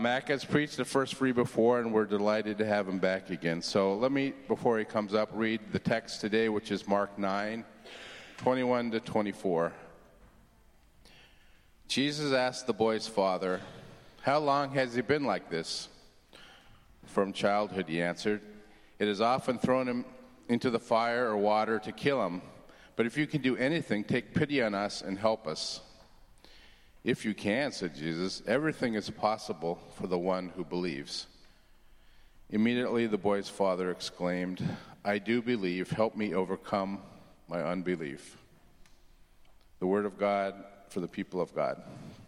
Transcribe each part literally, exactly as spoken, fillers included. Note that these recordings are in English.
Mac has preached the first free before, and we're delighted to have him back again. So let me, before he comes up, read the text today, which is Mark nine, twenty-one to twenty-four. Jesus asked the boy's father, "How long has he been like this?" "From childhood," he answered. "It has often thrown him into the fire or water to kill him. But if you can do anything, take pity on us and help us." "If you can," said Jesus, "everything is possible for the one who believes." Immediately the boy's father exclaimed, "I do believe. Help me overcome my unbelief." The word of God for the people of God.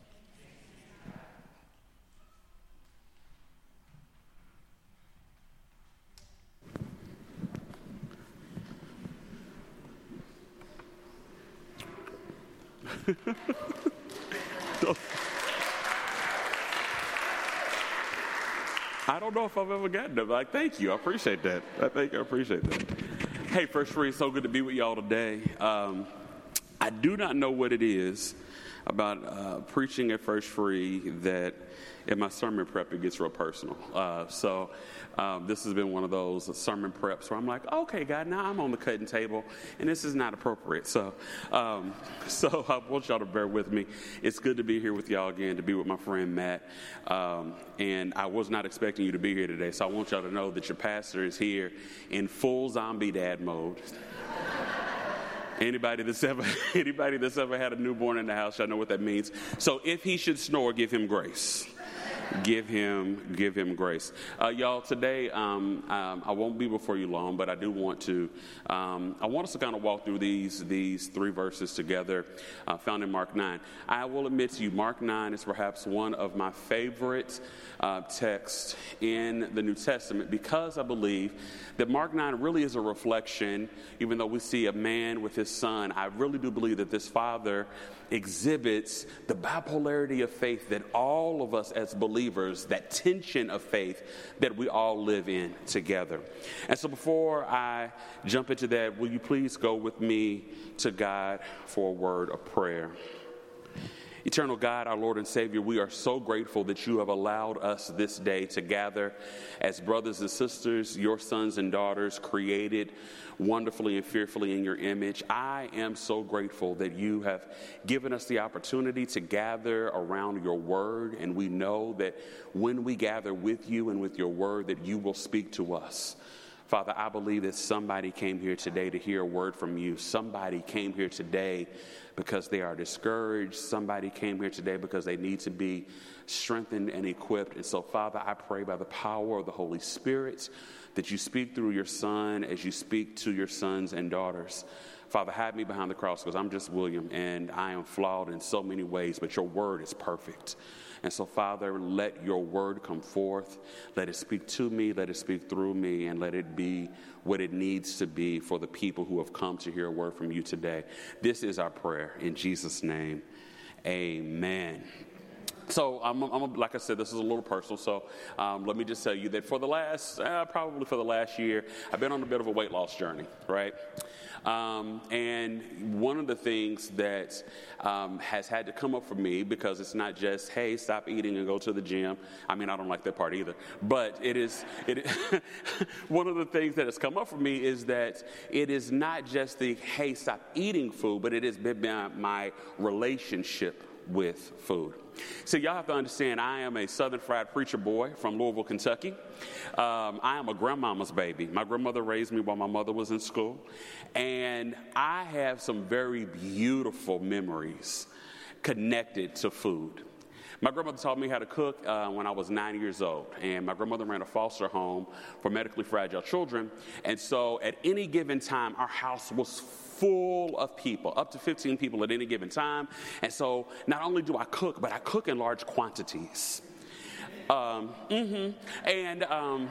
I don't know if I've ever gotten them. Like, thank you. I appreciate that. I think I appreciate that. Hey, First Free, it's so good to be with y'all today. Um, I do not know what it is about uh, preaching at First Free that in my sermon prep it gets real personal. Uh, so um, this has been one of those sermon preps where I'm like, okay, God, now I'm on the cutting table, and this is not appropriate. So, um, so I want y'all to bear with me. It's good to be here with y'all again, to be with my friend Matt. Um, and I was not expecting you to be here today, so I want y'all to know that your pastor is here in full zombie dad mode. Anybody that's ever anybody that's ever had a newborn in the house, y'all know what that means. So if he should snore, give him grace. Give him, give him grace. Uh, y'all, today um, um, I won't be before you long, but I do want to. Um, I want us to kind of walk through these these three verses together, uh, found in Mark nine. I will admit to you, Mark nine is perhaps one of my favorite uh, texts in the New Testament, because I believe that Mark nine really is a reflection. Even though we see a man with his son, I really do believe that this father exhibits the bipolarity of faith that all of us as believers, that tension of faith that we all live in together. And so before I jump into that, will you please go with me to God for a word of prayer? Eternal God, our Lord and Savior, we are so grateful that you have allowed us this day to gather as brothers and sisters, your sons and daughters, created wonderfully and fearfully in your image. I am so grateful that you have given us the opportunity to gather around your word, and we know that when we gather with you and with your word, that you will speak to us. Father, I believe that somebody came here today to hear a word from you. Somebody came here today because they are discouraged. Somebody came here today because they need to be strengthened and equipped. And so, Father, I pray by the power of the Holy Spirit that you speak through your Son as you speak to your sons and daughters. Father, hide me behind the cross, because I'm just William, and I am flawed in so many ways, but your word is perfect. And so, Father, let your word come forth. Let it speak to me, let it speak through me, and let it be what it needs to be for the people who have come to hear a word from you today. This is our prayer. In Jesus' name, amen. So, I'm, I'm, like I said, this is a little personal, so um, let me just tell you that for the last, uh, probably for the last year, I've been on a bit of a weight loss journey, right? Um, and one of the things that um, has had to come up for me, because it's not just, hey, stop eating and go to the gym. I mean, I don't like that part either. But it is, it, one of the things that has come up for me is that it is not just the, hey, stop eating food, but it has been my relationship with food. So y'all have to understand, I am a Southern fried preacher boy from Louisville, Kentucky. Um, I am a grandmama's baby. My grandmother raised me while my mother was in school. And I have some very beautiful memories connected to food. My grandmother taught me how to cook uh, when I was nine years old, and my grandmother ran a foster home for medically fragile children. And so at any given time, our house was full of people, up to fifteen people at any given time. And so not only do I cook, but I cook in large quantities. Um, mm-hmm. And um,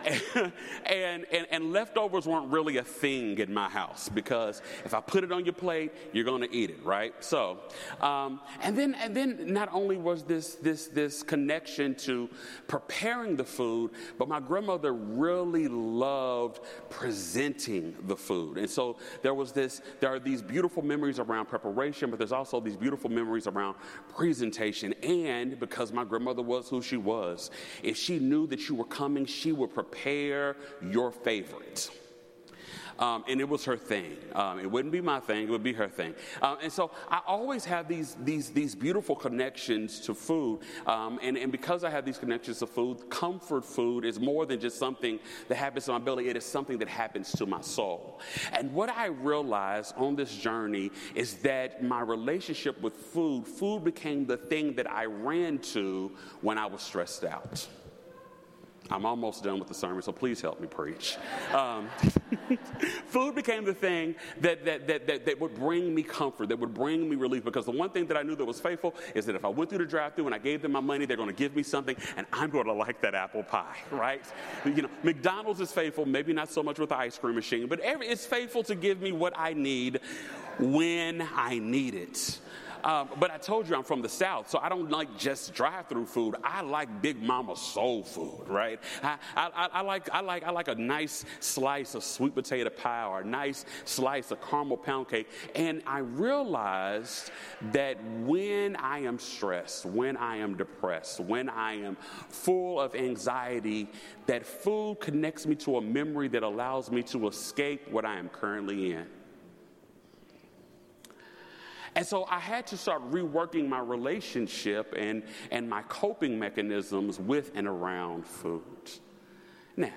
and, and, and leftovers weren't really a thing in my house because if I put it on your plate, you're going to eat it, right? So, um, and then and then not only was this this this connection to preparing the food, but my grandmother really loved presenting the food, and so there was this. There are these beautiful memories around preparation, but there's also these beautiful memories around presentation. And because my grandmother was who she was, if she knew that you were coming, she would prepare your favorite. Um, and it was her thing. Um, it wouldn't be my thing; it would be her thing. Um, and so I always have these these these beautiful connections to food. Um, and and because I have these connections to food, comfort food is more than just something that happens to my belly. It is something that happens to my soul. And what I realized on this journey is that my relationship with food, food became the thing that I ran to when I was stressed out. I'm almost done with the sermon, so please help me preach. Um, food became the thing that, that, that, that, that would bring me comfort, that would bring me relief, because the one thing that I knew that was faithful is that if I went through the drive-thru and I gave them my money, they're going to give me something, and I'm going to like that apple pie, right? You know, McDonald's is faithful, maybe not so much with the ice cream machine, but every, it's faithful to give me what I need when I need it. Um, but I told you I'm from the South, so I don't like just drive-through food. I like Big Mama soul food, right? I, I, I like I like I like a nice slice of sweet potato pie or a nice slice of caramel pound cake. And I realized that when I am stressed, when I am depressed, when I am full of anxiety, that food connects me to a memory that allows me to escape what I am currently in. And so I had to start reworking my relationship and, and my coping mechanisms with and around food. Now,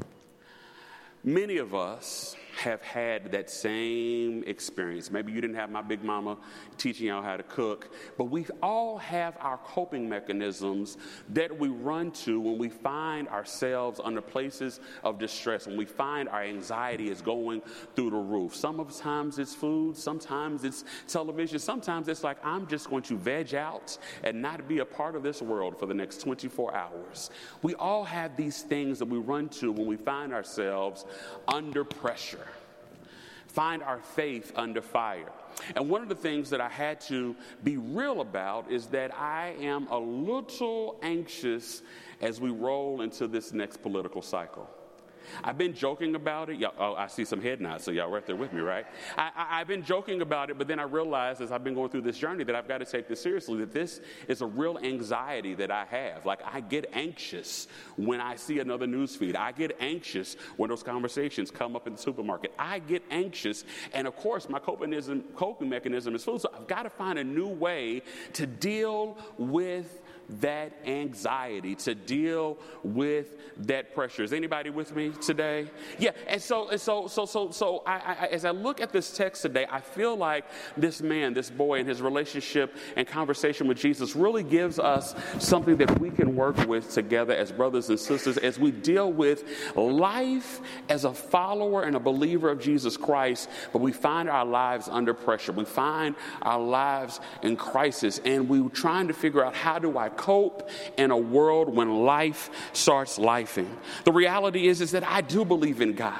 many of us have had that same experience. Maybe you didn't have my big mama teaching y'all how to cook, but we all have our coping mechanisms that we run to when we find ourselves under places of distress, when we find our anxiety is going through the roof. Sometimes it's food, sometimes it's television, sometimes it's like, I'm just going to veg out and not be a part of this world for the next twenty-four hours. We all have these things that we run to when we find ourselves under pressure. Find our faith under fire. And one of the things that I had to be real about is that I am a little anxious as we roll into this next political cycle. I've been joking about it. Y'all, oh, I see some head nods, so y'all right there with me, right? I, I, I've been joking about it, but then I realized as I've been going through this journey that I've got to take this seriously, that this is a real anxiety that I have. Like, I get anxious when I see another news feed. I get anxious when those conversations come up in the supermarket. I get anxious, and of course, my coping mechanism, coping mechanism is food, so I've got to find a new way to deal with that anxiety, to deal with that pressure. Is anybody with me today? Yeah, and so, and so, so, so, so, I, I, as I look at this text today, I feel like this man, this boy, and his relationship and conversation with Jesus really gives us something that we can work with together as brothers and sisters as we deal with life as a follower and a believer of Jesus Christ, but we find our lives under pressure. We find our lives in crisis, and we're trying to figure out, how do I cope in a world when life starts lifing? The reality is, is that I do believe in God.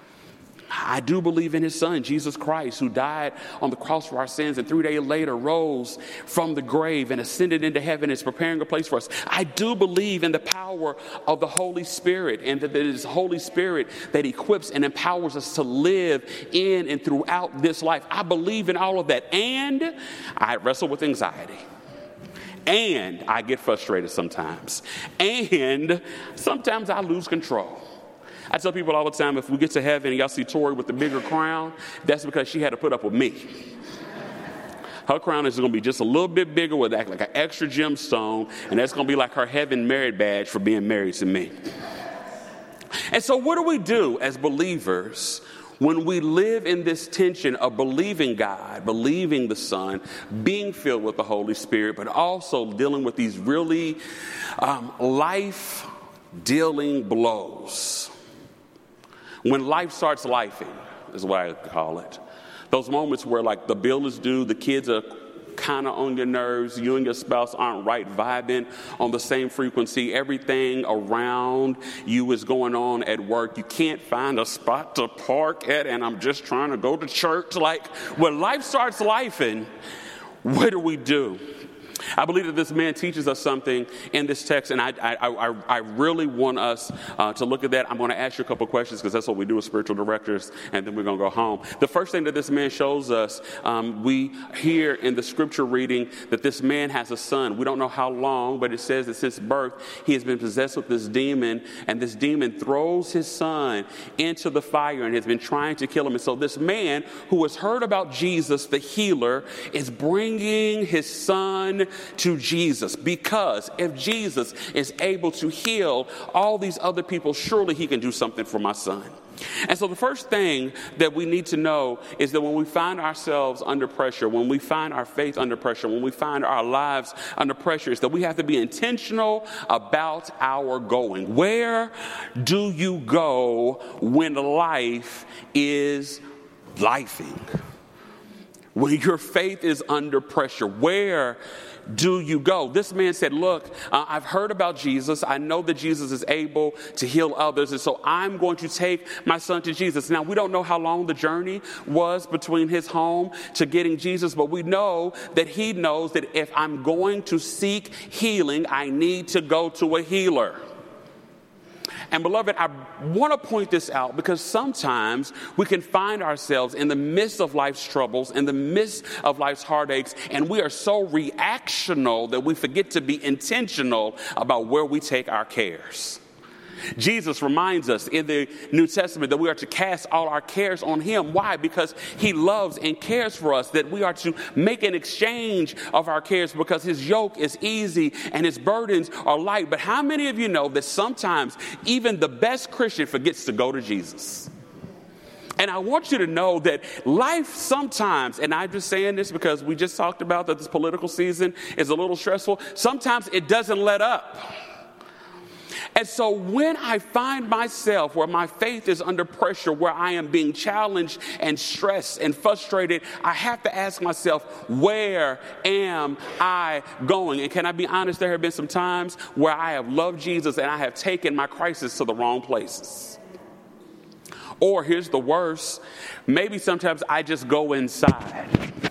I do believe in his son, Jesus Christ, who died on the cross for our sins and three days later rose from the grave and ascended into heaven and is preparing a place for us. I do believe in the power of the Holy Spirit, and that it is the Holy Spirit that equips and empowers us to live in and throughout this life. I believe in all of that. And I wrestle with anxiety. And I get frustrated sometimes. And sometimes I lose control. I tell people all the time, if we get to heaven and y'all see Tori with the bigger crown, that's because she had to put up with me. Her crown is going to be just a little bit bigger with that, like an extra gemstone, and that's going to be like her heaven merit badge for being married to me. And so what do we do as believers when we live in this tension of believing God, believing the Son, being filled with the Holy Spirit, but also dealing with these really um, life-dealing blows? When life starts lifing, is what I call it. Those moments where, like, the bill is due, the kids are kind of on your nerves. You and your spouse aren't right vibing on the same frequency. Everything around you is going on at work. You can't find a spot to park at, and I'm just trying to go to church. Like, when life starts lifing, what do we do? I believe that this man teaches us something in this text, and I I, I, I really want us uh, to look at that. I'm going to ask you a couple questions because that's what we do as spiritual directors, and then we're going to go home. The first thing that this man shows us, um, we hear in the scripture reading that this man has a son. We don't know how long, but it says that since birth, he has been possessed with this demon, and this demon throws his son into the fire and has been trying to kill him. And so this man who has heard about Jesus, the healer, is bringing his son to Jesus, because if Jesus is able to heal all these other people, surely he can do something for my son. And so the first thing that we need to know is that when we find ourselves under pressure, when we find our faith under pressure, when we find our lives under pressure, is that we have to be intentional about our going. Where do you go when life is lifing? When your faith is under pressure, where do you go? This man said, look, uh, I've heard about Jesus. I know that Jesus is able to heal others. And so I'm going to take my son to Jesus. Now, we don't know how long the journey was between his home to getting Jesus, but we know that he knows that if I'm going to seek healing, I need to go to a healer. And beloved, I want to point this out because sometimes we can find ourselves in the midst of life's troubles, in the midst of life's heartaches, and we are so reactional that we forget to be intentional about where we take our cares. Jesus reminds us in the New Testament that we are to cast all our cares on him. Why? Because he loves and cares for us, that we are to make an exchange of our cares because his yoke is easy and his burdens are light. But how many of you know that sometimes even the best Christian forgets to go to Jesus? And I want you to know that life sometimes, and I'm just saying this because we just talked about that this political season is a little stressful, sometimes it doesn't let up. And so when I find myself where my faith is under pressure, where I am being challenged and stressed and frustrated, I have to ask myself, where am I going? And can I be honest, there have been some times where I have loved Jesus and I have taken my crisis to the wrong places. Or here's the worst, maybe sometimes I just go inside.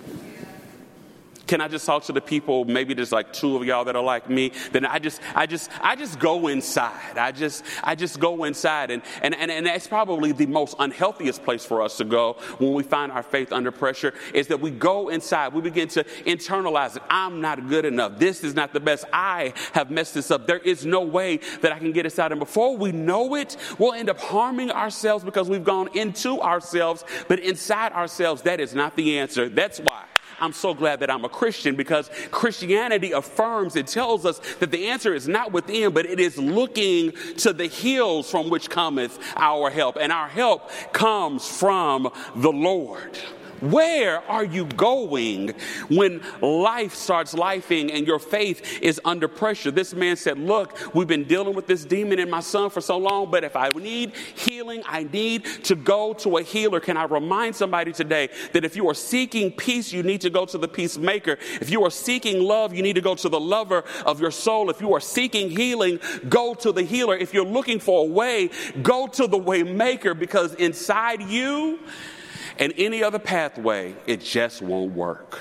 Can I just talk to the people, maybe there's like two of y'all that are like me, then I just I just I just go inside. I just I just go inside. And and, and, and that's probably the most unhealthiest place for us to go when we find our faith under pressure, is that we go inside. We begin to internalize it. I'm not good enough. This is not the best. I have messed this up. There is no way that I can get us out. And before we know it, we'll end up harming ourselves because we've gone into ourselves, but inside ourselves, that is not the answer. That's why I'm so glad that I'm a Christian, because Christianity affirms, it tells us that the answer is not within, but it is looking to the hills from which cometh our help. And our help comes from the Lord. Where are you going when life starts lifing and your faith is under pressure? This man said, look, we've been dealing with this demon in my son for so long, but if I need healing, I need to go to a healer. Can I remind somebody today that if you are seeking peace, you need to go to the peacemaker. If you are seeking love, you need to go to the lover of your soul. If you are seeking healing, go to the healer. If you're looking for a way, go to the way maker, because inside you and any other pathway, it just won't work.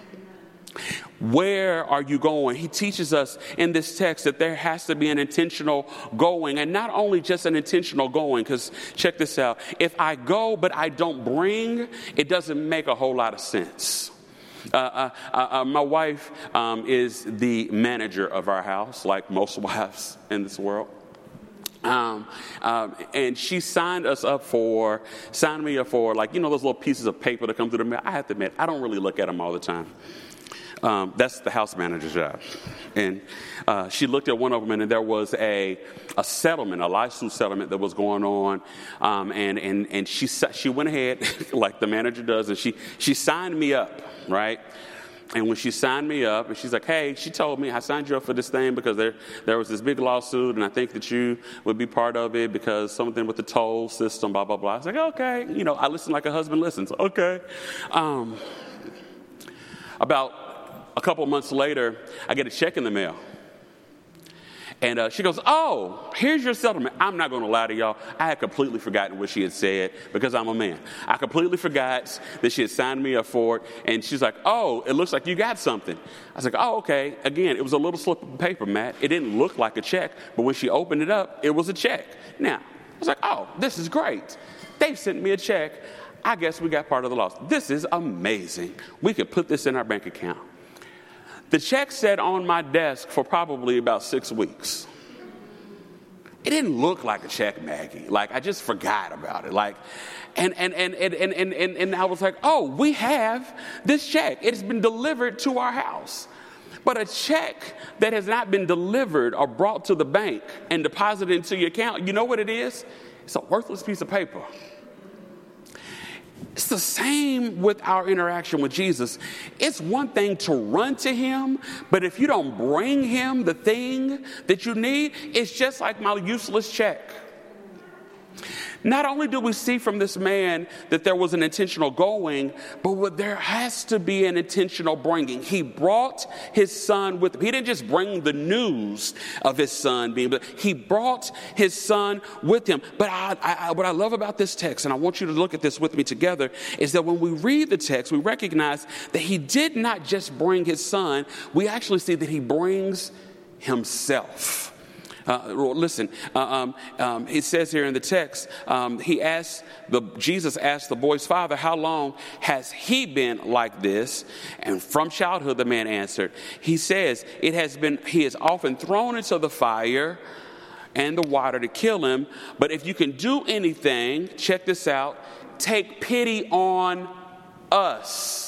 Where are you going? He teaches us in this text that there has to be an intentional going, and not only just an intentional going, because check this out. If I go but I don't bring, it doesn't make a whole lot of sense. Uh, uh, uh, my wife um, is the manager of our house, like most wives in this world. Um, um, and she signed us up for, signed me up for, like, you know, those little pieces of paper that come through the mail. I have to admit, I don't really look at them all the time. Um, that's the house manager's job. And uh, she looked at one of them, and there was a a settlement, a lawsuit settlement that was going on. Um, and and and she she went ahead, like the manager does, and she she signed me up, right? And when she signed me up, and she's like, hey, she told me, I signed you up for this thing because there there was this big lawsuit, and I think that you would be part of it because something with the toll system, blah, blah, blah. I was like, okay. You know, I listen like a husband listens. Okay. Um, about a couple months later, I get a check in the mail. And uh, she goes, oh, here's your settlement. I'm not going to lie to y'all. I had completely forgotten what she had said because I'm a man. I completely forgot that she had signed me up for it. And she's like, oh, it looks like you got something. I was like, oh, okay. Again, it was a little slip of paper, Matt. It didn't look like a check. But when she opened it up, it was a check. Now, I was like, oh, this is great. They've sent me a check. I guess we got part of the loss. This is amazing. We could put this in our bank account. The check sat on my desk for probably about six weeks. It didn't look like a check, Maggie. Like, I just forgot about it. Like, and and and and and and, and, and I was like, oh, we have this check. It has been delivered to our house. But a check that has not been delivered or brought to the bank and deposited into your account, you know what it is? It's a worthless piece of paper. It's the same with our interaction with Jesus. It's one thing to run to him, but if you don't bring him the thing that you need, it's just like my useless check. Not only do we see from this man that there was an intentional going, but what there has to be an intentional bringing. He brought his son with him. He didn't just bring the news of his son being, but he brought his son with him. But I, I, what I love about this text, and I want you to look at this with me together, is that when we read the text, we recognize that he did not just bring his son. We actually see that he brings himself. Uh, listen, uh, um, um, it says here in the text, um, he asked the Jesus asked the boy's father, how long has he been like this? And from childhood, the man answered. He says, it has been. He is often thrown into the fire and the water to kill him. But if you can do anything, check this out. Take pity on us.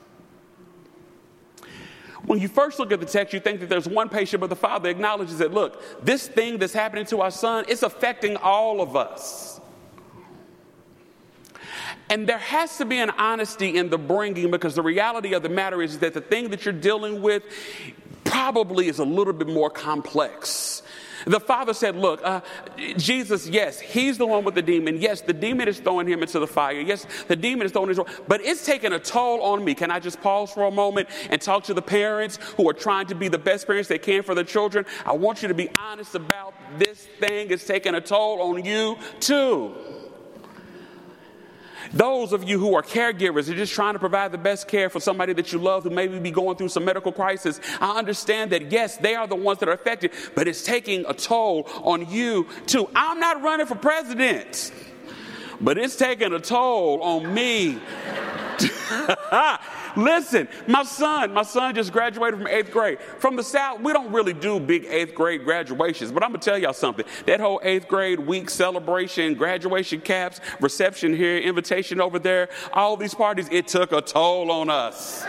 When you first look at the text, you think that there's one patient, but the father acknowledges that, look, this thing that's happening to our son, it's affecting all of us. And there has to be an honesty in the bringing, because the reality of the matter is that the thing that you're dealing with probably is a little bit more complex. The father said, look, uh, Jesus, yes, he's the one with the demon. Yes, the demon is throwing him into the fire. Yes, the demon is throwing him, but it's taking a toll on me. Can I just pause for a moment and talk to the parents who are trying to be the best parents they can for their children? I want you to be honest about this thing. It's taking a toll on you too. Those of you who are caregivers are just trying to provide the best care for somebody that you love who may be going through some medical crisis. I understand that, yes, they are the ones that are affected, but it's taking a toll on you too. I'm not running for president, but it's taking a toll on me. Listen, my son, my son just graduated from eighth grade. From the South, we don't really do big eighth grade graduations, but I'm going to tell y'all something. That whole eighth grade week celebration, graduation caps, reception here, invitation over there, all these parties, it took a toll on us.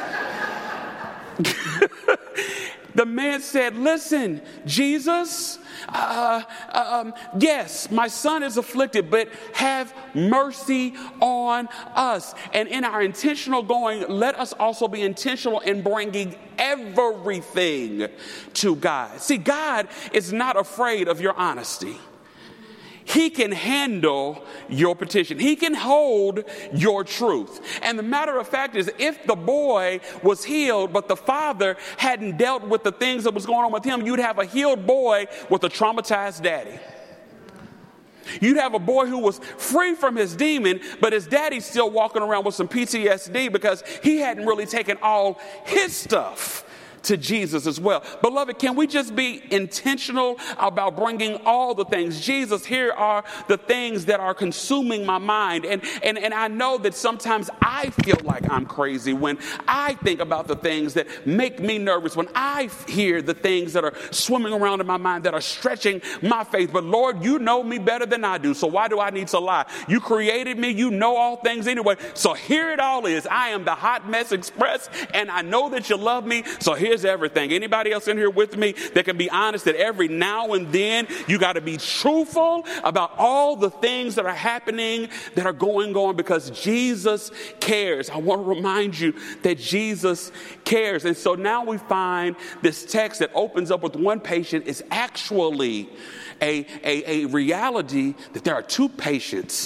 The man said, listen, Jesus, uh, um, yes, my son is afflicted, but have mercy on us. And in our intentional going, let us also be intentional in bringing everything to God. See, God is not afraid of your honesty. He can handle your petition. He can hold your truth. And the matter of fact is, if the boy was healed, but the father hadn't dealt with the things that was going on with him, you'd have a healed boy with a traumatized daddy. You'd have a boy who was free from his demon, but his daddy's still walking around with some P T S D because he hadn't really taken all his stuff to Jesus as well. Beloved, can we just be intentional about bringing all the things? Jesus, here are the things that are consuming my mind. And, and, and I know that sometimes I feel like I'm crazy when I think about the things that make me nervous, when I hear the things that are swimming around in my mind that are stretching my faith. But Lord, you know me better than I do, so why do I need to lie? You created me. You know all things anyway. So here it all is. I am the Hot Mess Express, and I know that you love me, so here Here's everything. Anybody else in here with me that can be honest that every now and then you got to be truthful about all the things that are happening, that are going on, because Jesus cares. I want to remind you that Jesus cares. And so now we find this text that opens up with one patient is actually a, a, a reality that there are two patients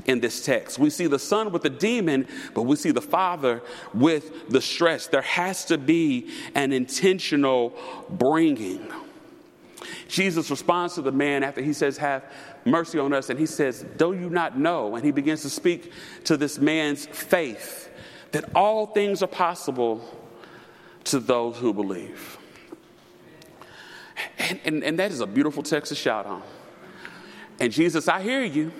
in this text. We see the son with the demon, but we see the father with the stress. There has to be an intentional bringing. Jesus responds to the man after he says, have mercy on us. And he says, do you not know? And he begins to speak to this man's faith that all things are possible to those who believe. And, and, and that is a beautiful text to shout on. And Jesus, I hear you.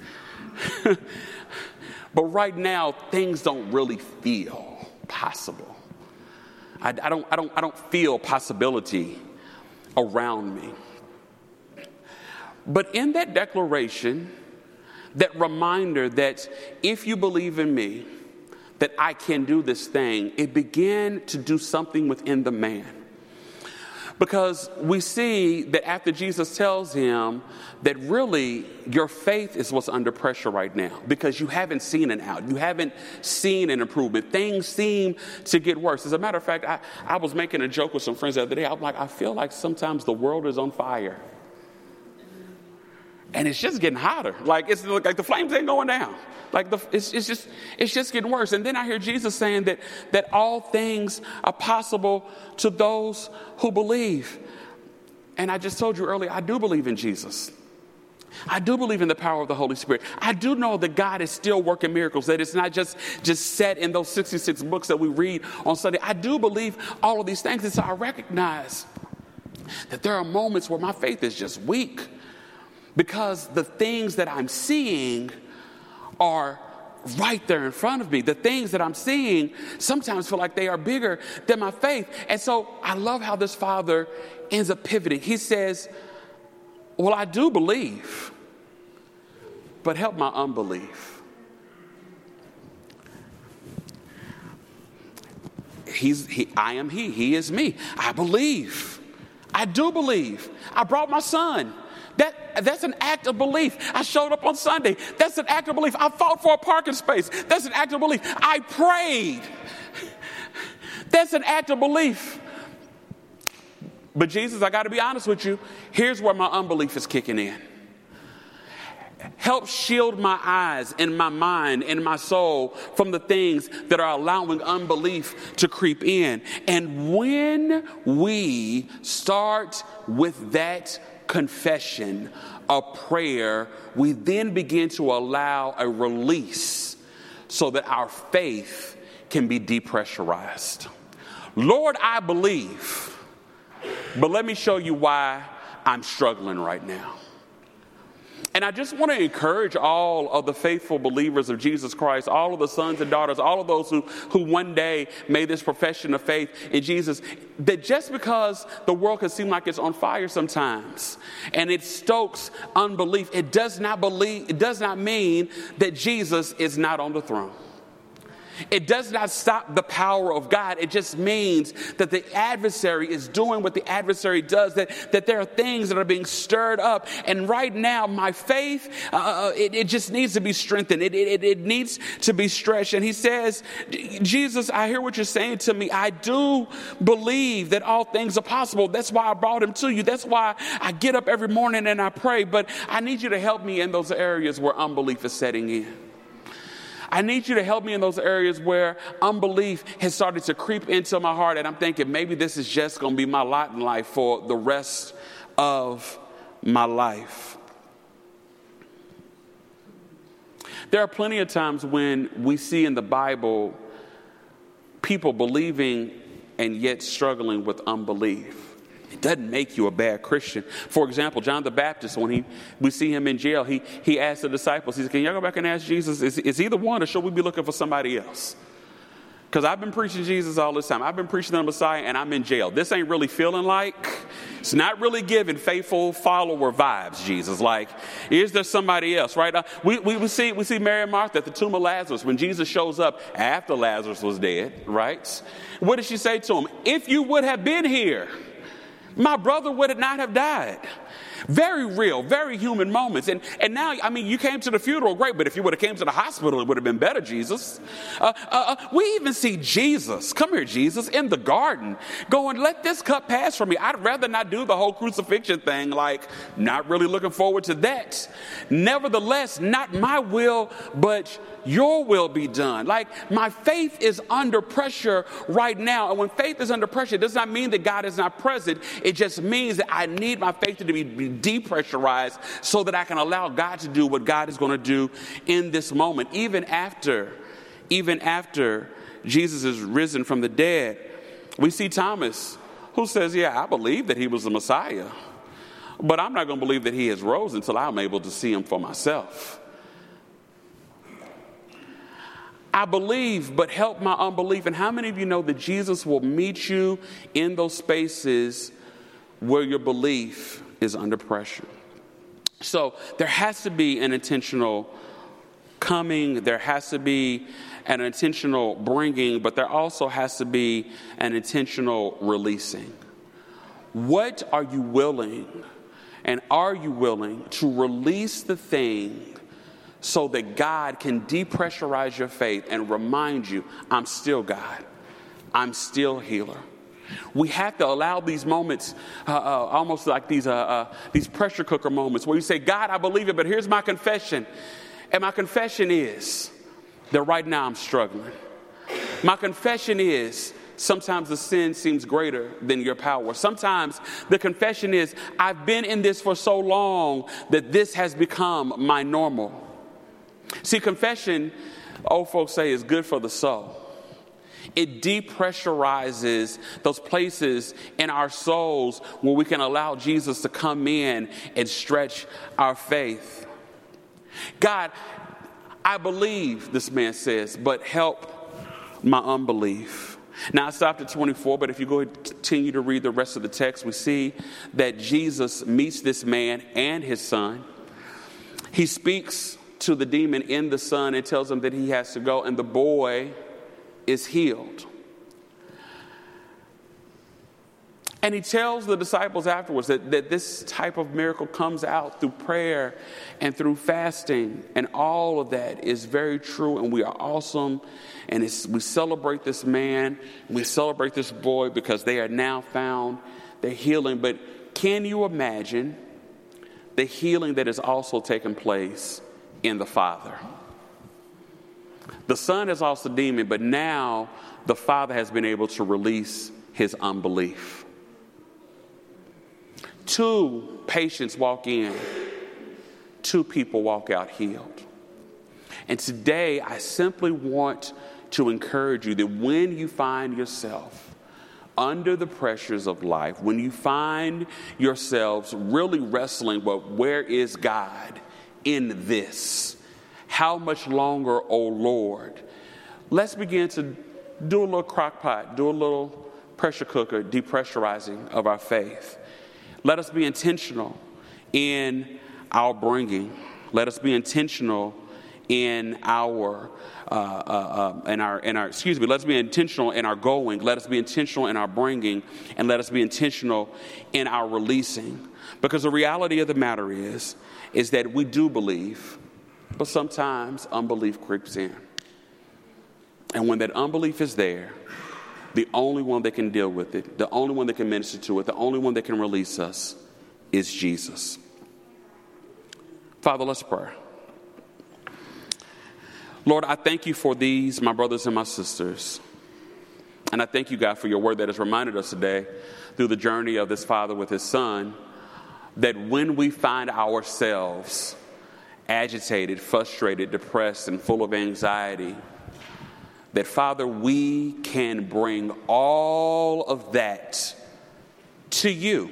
But right now, things don't really feel possible. I, I don't, I don't, I don't feel possibility around me. But in that declaration, that reminder that if you believe in me, that I can do this thing, it began to do something within the man. Because we see that after Jesus tells him that really your faith is what's under pressure right now, because you haven't seen an out. You haven't seen an improvement. Things seem to get worse. As a matter of fact, I, I was making a joke with some friends the other day. I'm like, I feel like sometimes the world is on fire. And it's just getting hotter. Like it's like the flames ain't going down. Like the, it's, it's just it's just getting worse. And then I hear Jesus saying that that all things are possible to those who believe. And I just told you earlier, I do believe in Jesus. I do believe in the power of the Holy Spirit. I do know that God is still working miracles, that it's not just, just set in those sixty-six books that we read on Sunday. I do believe all of these things. And so I recognize that there are moments where my faith is just weak, because the things that I'm seeing are right there in front of me. The things that I'm seeing sometimes feel like they are bigger than my faith. And so I love how this father ends up pivoting. He says, well, I do believe, but help my unbelief. He's, he, I am he. He is me. I believe. I do believe. I brought my son. That, that's an act of belief. I showed up on Sunday. That's an act of belief. I fought for a parking space. That's an act of belief. I prayed. That's an act of belief. But Jesus, I got to be honest with you. Here's where my unbelief is kicking in. Help shield my eyes and my mind and my soul from the things that are allowing unbelief to creep in. And when we start with that confession, a prayer, we then begin to allow a release so that our faith can be depressurized. Lord, I believe, but let me show you why I'm struggling right now. And I just want to encourage all of the faithful believers of Jesus Christ, all of the sons and daughters, all of those who, who one day made this profession of faith in Jesus, that just because the world can seem like it's on fire sometimes and it stokes unbelief, it does not believe, it does not mean that Jesus is not on the throne. It does not stop the power of God. It just means that the adversary is doing what the adversary does, that, that there are things that are being stirred up. And right now, my faith, uh, it, it just needs to be strengthened. It, it, it needs to be stretched. And he says, Jesus, I hear what you're saying to me. I do believe that all things are possible. That's why I brought him to you. That's why I get up every morning and I pray. But I need you to help me in those areas where unbelief is setting in. I need you to help me in those areas where unbelief has started to creep into my heart. And I'm thinking maybe this is just going to be my lot in life for the rest of my life. There are plenty of times when we see in the Bible people believing and yet struggling with unbelief. It doesn't make you a bad Christian. For example, John the Baptist, when he we see him in jail, he, he asked the disciples, he said, can y'all go back and ask Jesus, is, is he the one or should we be looking for somebody else? Because I've been preaching Jesus all this time. I've been preaching the Messiah and I'm in jail. This ain't really feeling like, it's not really giving faithful follower vibes, Jesus. Like, is there somebody else, right? Uh, we, we, we, see, we see Mary and Martha at the tomb of Lazarus when Jesus shows up after Lazarus was dead, right? What did she say to him? If you would have been here, my brother would not have died. Very real, very human moments. And and now, I mean, you came to the funeral, great, but if you would have came to the hospital, it would have been better, Jesus. Uh, uh, uh, we even see Jesus, come here, Jesus, in the garden, going, let this cup pass from me. I'd rather not do the whole crucifixion thing, like, not really looking forward to that. Nevertheless, not my will, but your will be done. Like, my faith is under pressure right now. And when faith is under pressure, it does not mean that God is not present. It just means that I need my faith to be depressurized so that I can allow God to do what God is going to do in this moment. Even after, even after Jesus is risen from the dead, we see Thomas, who says, yeah, I believe that he was the Messiah, but I'm not going to believe that he has rose until I'm able to see him for myself. I believe, but help my unbelief. And how many of you know that Jesus will meet you in those spaces where your belief is under pressure? So there has to be an intentional coming. There has to be an intentional bringing, but there also has to be an intentional releasing. What are you willing, and are you willing to release the thing so that God can depressurize your faith and remind you, I'm still God. I'm still healer. We have to allow these moments, uh, uh, almost like these, uh, uh, these pressure cooker moments where you say, God, I believe it, but here's my confession. And my confession is that right now I'm struggling. My confession is sometimes the sin seems greater than your power. Sometimes the confession is I've been in this for so long that this has become my normal. See, confession, old folks say, is good for the soul. It depressurizes those places in our souls where we can allow Jesus to come in and stretch our faith. God, I believe, this man says, but help my unbelief. Now, I stopped at twenty-four, but if you go and continue to read the rest of the text, we see that Jesus meets this man and his son. He speaks to the demon in the son and tells him that he has to go, and the boy is healed. And he tells the disciples afterwards that, that this type of miracle comes out through prayer and through fasting, and all of that is very true, and we are awesome, and it's, we celebrate this man, we celebrate this boy because they are now found, they're healing. But can you imagine the healing that has also taken place in the Father? The Son is also demon, but now the Father has been able to release his unbelief. Two patients walk in, two people walk out healed. And today I simply want to encourage you that when you find yourself under the pressures of life, when you find yourselves really wrestling with where is God in this? How much longer, oh Lord? Let's begin to do a little crock pot, do a little pressure cooker, depressurizing of our faith. Let us be intentional in our bringing. Let us be intentional in our, uh, uh, uh, in our, in our, excuse me, let's be intentional in our going. Let us be intentional in our bringing, and let us be intentional in our releasing. Because the reality of the matter is, is that we do believe, but sometimes unbelief creeps in. And when that unbelief is there, the only one that can deal with it, the only one that can minister to it, the only one that can release us is Jesus. Father, let's pray. Lord, I thank you for these, my brothers and my sisters. And I thank you, God, for your word that has reminded us today through the journey of this father with his son, that when we find ourselves agitated, frustrated, depressed, and full of anxiety, that, Father, we can bring all of that to you.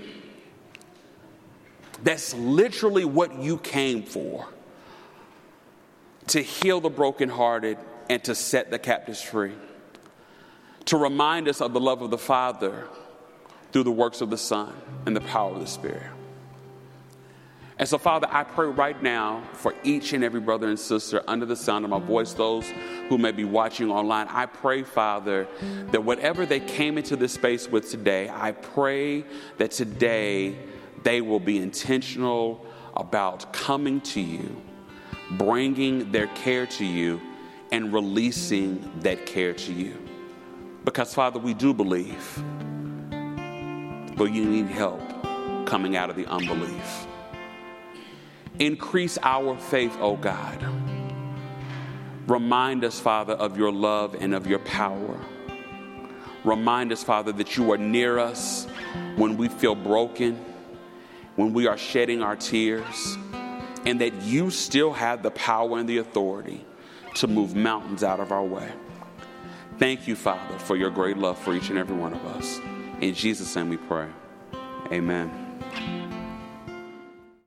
That's literally what you came for, to heal the brokenhearted and to set the captives free, to remind us of the love of the Father through the works of the Son and the power of the Spirit. And so, Father, I pray right now for each and every brother and sister under the sound of my voice, those who may be watching online. I pray, Father, that whatever they came into this space with today, I pray that today they will be intentional about coming to you, bringing their care to you, and releasing that care to you. Because, Father, we do believe, but you need help coming out of the unbelief. Increase our faith, oh God. Remind us, Father, of your love and of your power. Remind us, Father, that you are near us when we feel broken, when we are shedding our tears, and that you still have the power and the authority to move mountains out of our way. Thank you, Father, for your great love for each and every one of us. In Jesus' name we pray. Amen.